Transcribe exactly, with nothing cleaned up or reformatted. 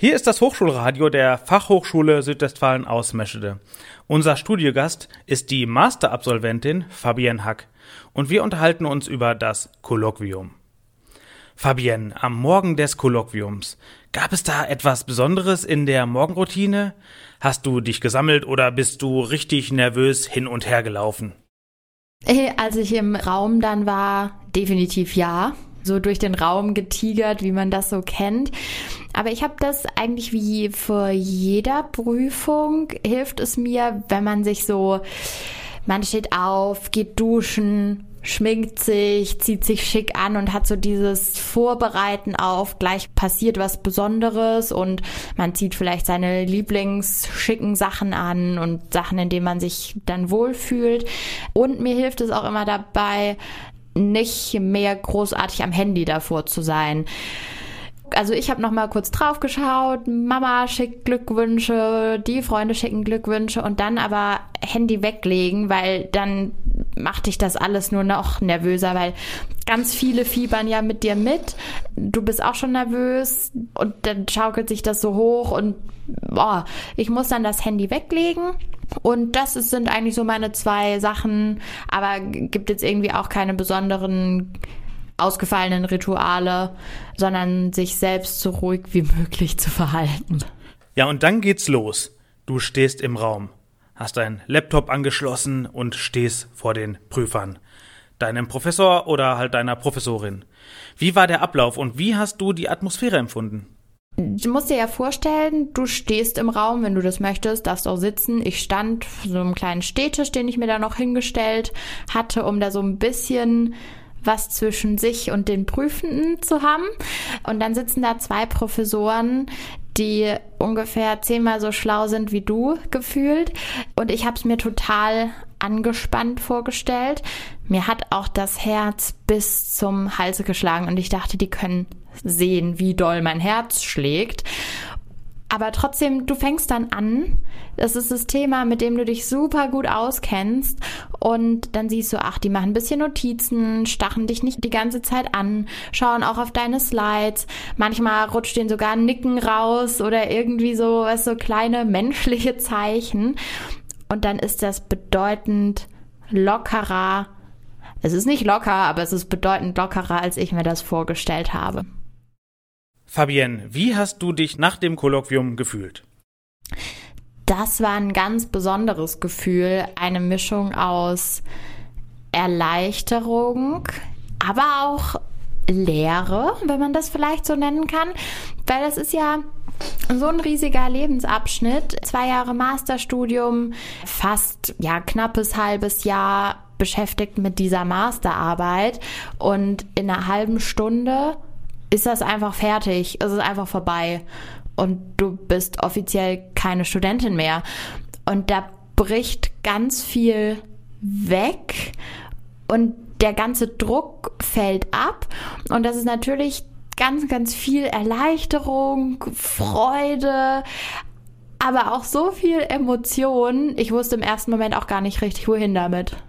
Hier ist das Hochschulradio der Fachhochschule Südwestfalen aus Meschede. Unser Studiogast ist die Masterabsolventin Fabienne Hack und wir unterhalten uns über das Kolloquium. Fabienne, am Morgen des Kolloquiums, gab es da etwas Besonderes in der Morgenroutine? Hast du dich gesammelt oder bist du richtig nervös hin und her gelaufen? Als ich im Raum dann war, definitiv ja. So durch den Raum getigert, wie man das so kennt. Aber ich habe das eigentlich wie vor jeder Prüfung, hilft es mir, wenn man sich so, man steht auf, geht duschen, schminkt sich, zieht sich schick an und hat so dieses Vorbereiten auf, gleich passiert was Besonderes und man zieht vielleicht seine lieblingsschicken Sachen an und Sachen, in denen man sich dann wohlfühlt. Und mir hilft es auch immer dabei, nicht mehr großartig am Handy davor zu sein. Also ich habe noch mal kurz drauf geschaut, Mama schickt Glückwünsche, die Freunde schicken Glückwünsche und dann aber Handy weglegen, weil dann macht dich das alles nur noch nervöser, weil ganz viele fiebern ja mit dir mit. Du bist auch schon nervös und dann schaukelt sich das so hoch und boah, ich muss dann das Handy weglegen. Und das sind eigentlich so meine zwei Sachen, aber gibt jetzt irgendwie auch keine besonderen ausgefallenen Rituale, sondern sich selbst so ruhig wie möglich zu verhalten. Ja, und dann geht's los. Du stehst im Raum, hast deinen Laptop angeschlossen und stehst vor den Prüfern, deinem Professor oder halt deiner Professorin. Wie war der Ablauf und wie hast du die Atmosphäre empfunden? Du musst dir ja vorstellen, du stehst im Raum, wenn du das möchtest, darfst auch sitzen. Ich stand vor so einem kleinen Stehtisch, den ich mir da noch hingestellt hatte, um da so ein bisschen was zwischen sich und den Prüfenden zu haben. Und dann sitzen da zwei Professoren, die ungefähr zehnmal so schlau sind wie du gefühlt. Und ich habe es mir total angespannt vorgestellt. Mir hat auch das Herz bis zum Halse geschlagen und ich dachte, die können sehen, wie doll mein Herz schlägt. Aber trotzdem, du fängst dann an. Das ist das Thema, mit dem du dich super gut auskennst. Und dann siehst du, ach, die machen ein bisschen Notizen, stachen dich nicht die ganze Zeit an, schauen auch auf deine Slides. Manchmal rutscht denen sogar ein Nicken raus oder irgendwie so, was so kleine menschliche Zeichen. Und dann ist das bedeutend lockerer. Es ist nicht locker, aber es ist bedeutend lockerer, als ich mir das vorgestellt habe. Fabienne, wie hast du dich nach dem Kolloquium gefühlt? Das war ein ganz besonderes Gefühl, eine Mischung aus Erleichterung, aber auch Leere, wenn man das vielleicht so nennen kann, weil das ist ja so ein riesiger Lebensabschnitt, zwei Jahre Masterstudium, fast ja knappes halbes Jahr beschäftigt mit dieser Masterarbeit und in einer halben Stunde ist das einfach fertig, es ist einfach vorbei und du bist offiziell keine Studentin mehr. Und da bricht ganz viel weg und der ganze Druck fällt ab und das ist natürlich ganz, ganz viel Erleichterung, Freude, aber auch so viel Emotion. Ich wusste im ersten Moment auch gar nicht richtig, wohin damit.